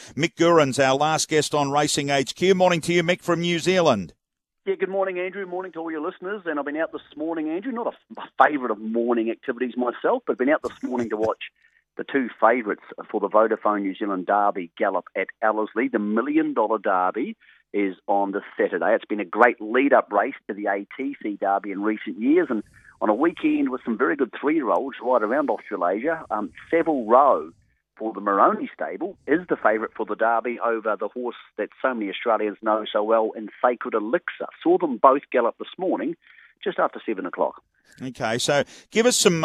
Mick Guerin's our last guest on Racing HQ. Morning to you, Mick, from New Zealand. Yeah, good morning, Andrew. Morning to all your listeners. And I've been out this morning, Andrew, not a favourite of morning activities myself, but been out this morning to watch the two favourites for the Vodafone New Zealand Derby gallop at Ellerslie. The $1 Million Derby is on this Saturday. It's been a great lead-up race to the ATC Derby in recent years, and on a weekend with some very good three-year-olds right around Australasia. Savile Row for the Moroney stable is the favourite for the Derby over the horse that so many Australians know so well in Sacred Elixir. Saw them both gallop this morning just after 7 o'clock. Okay, so give us some.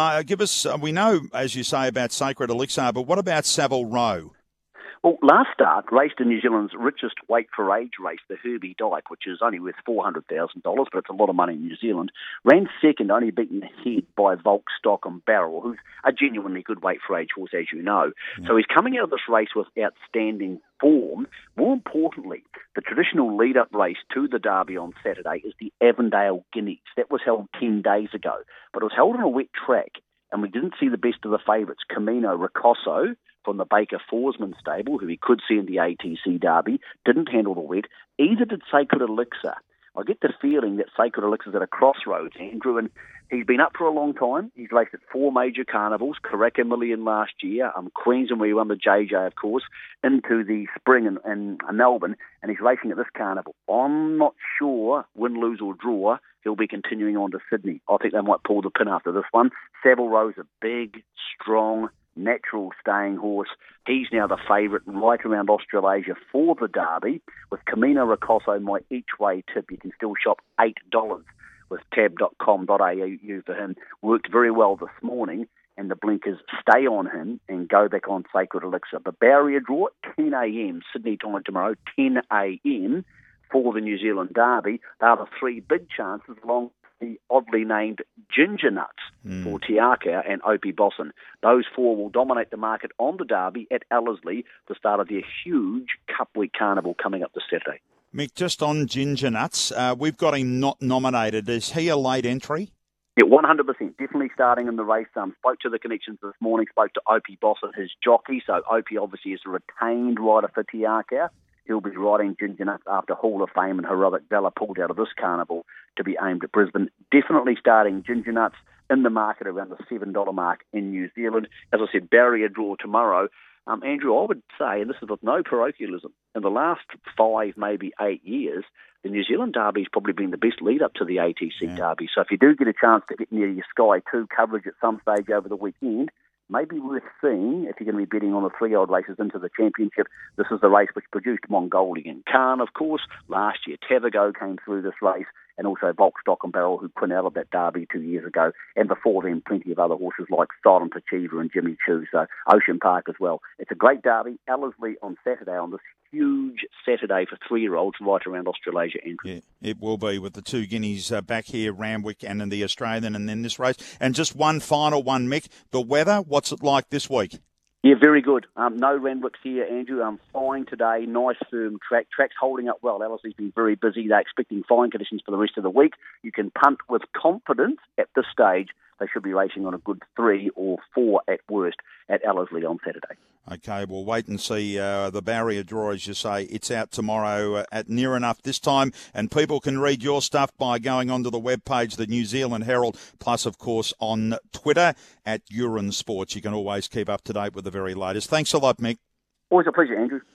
We know, as you say, about Sacred Elixir, but what about Savile Row? Well, last start raced in New Zealand's richest weight for age race, the Herbie Dyke, which is only worth $400,000, but it's a lot of money in New Zealand. Ran second, only beaten ahead by Volk, Stock and Barrel, who's a genuinely good weight for age horse, as you know. Yeah. So he's coming out of this race with outstanding form. More importantly, the traditional lead-up race to the Derby on Saturday is the Avondale Guineas. That was held 10 days ago, but it was held on a wet track, and we didn't see the best of the favourites. Camino Ricosso from the Baker Forsman stable, who he could see in the ATC Derby, didn't handle the wet. Either did Sacred Elixir. I get the feeling that Sacred Elixir's at a crossroads, Andrew, and he's been up for a long time. He's raced at 4 major carnivals, Karaka Million last year, Queensland where he won the JJ, of course, into the spring in Melbourne, and he's racing at this carnival. I'm not sure, win, lose or draw, he'll be continuing on to Sydney. I think they might pull the pin after this one. Savile Row's a big, strong, natural staying horse. He's now the favourite right around Australasia for the Derby. With Camino Ricosso, my each-way tip, you can still shop $8 with tab.com.au for him. Worked very well this morning, and the blinkers stay on him and go back on Sacred Elixir. The barrier draw, 10 a.m. Sydney time tomorrow, 10 a.m. for the New Zealand Derby. They are the 3 big chances along the oddly named Ginger Nuts for Tiaka and Opie Bosson. Those 4 will dominate the market on the Derby at Ellerslie, the start of their huge Cup Week Carnival coming up this Saturday. Mick, just on Ginger Nuts, we've got him not nominated. Is he a late entry? Yeah, 100%. Definitely starting in the race. Spoke to the connections this morning, spoke to Opie Bosson, his jockey. So Opie obviously is a retained rider for Tiaka. He'll be riding Ginger Nuts after Hall of Fame and Heroic Valor pulled out of this carnival to be aimed at Brisbane. Definitely starting Ginger Nuts in the market around the $7 mark in New Zealand. As I said, barrier draw tomorrow. Andrew, I would say, and this is with no parochialism, in the last 5, maybe 8 years, the New Zealand Derby's probably been the best lead-up to the ATC Derby. So if you do get a chance to get near your Sky 2 coverage at some stage over the weekend, maybe worth seeing if you're going to be betting on the 3-year-old races into the championship. This is the race which produced Mongolian Khan, of course. Last year, Tavago came through this race, and also Volk, Stock and Barrel, who went out of that Derby 2 years ago. And before them, plenty of other horses like Silent Achiever and Jimmy Choo, so Ocean Park as well. It's a great Derby. Ellerslie on Saturday on this huge Saturday for 3-year-olds right around Australasia. Yeah, it will be with the 2 guineas back here, Randwick and in the Australian, and then this race. And just one final one, Mick. The weather, what's it like this week? Yeah, very good. No Randwicks here, Andrew. Fine today. Nice firm track. Track's holding up well. Ellerslie's been very busy. They're expecting fine conditions for the rest of the week. You can punt with confidence at this stage. They should be racing on a good 3 or 4 at worst at Ellerslie on Saturday. Okay, we'll wait and see the barrier draw, as you say. It's out tomorrow at near enough this time, and people can read your stuff by going onto the webpage, the New Zealand Herald, plus, of course, on Twitter at Guerin Sports. You can always keep up to date with the very latest. Thanks a lot, Mick. Always a pleasure, Andrew.